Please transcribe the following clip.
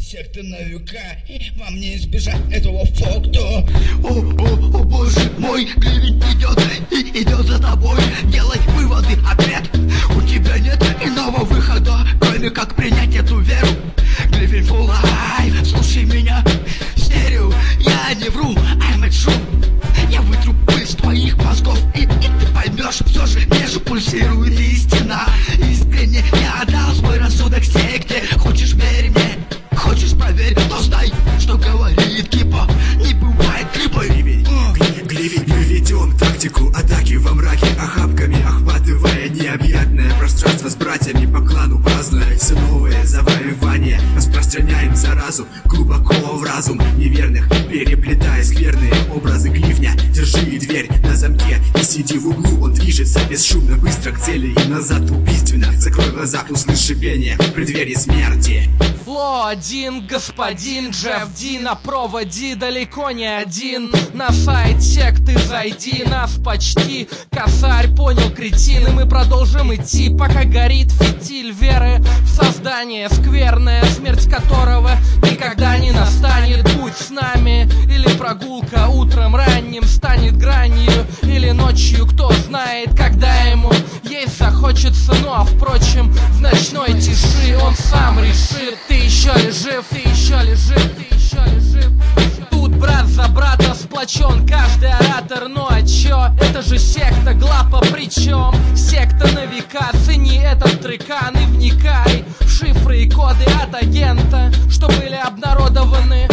секта на века, и вам не избежать этого факта. О боже мой, Гливень идет за тобой. Делай выводы, ответ. У тебя нет иного выхода, кроме как принять эту веру. Гливень for life, слушай меня в стерео. Я не вру, I'm a true. Я вытру пыль с твоих мозгов, и ты поймешь, все же между пульсирует истина. Искренне я отдал свой рассудок секте. Хочешь, верь мне, хочешь, проверь, но знай, что говорит Кипа. Не бывает клипа. Гливень, мы ведем тактику атаки во мраке, охапками охватывая необъятное пространство с братьями по клану, празднуя все новые завоевания. Распространяем заразу глубоко в разум неверных, переплетая скверные образы Гливня. Держи дверь на замке и сиди в углу. Он движется бесшумно, быстро к цели и назад убийственно. Закрой глаза, услышь шипение в преддверии смерти. Фло один, господин Джефф Ди на проводе, далеко не один. На сайт секты зайди, нас почти косарь понял, кретин. И мы продолжим идти, пока горит фитиль веры в создание скверное, смерть которого никогда не настанет. Будь с нами, или прогулка утром ранним станет гранью, или ночью, кто знает, когда ему есть захочется. Ну а впрочем, в ночной тиши он сам решит. Ты еще ли жив, ты еще ли жив, ты еще ли жив. Тут брат за брата сплочен каждый оратор. Ну а чё, это же секта Глапа. Причем секта на века. Цени этот трекан и вникай в шифры и коды от агента, что были обнародованы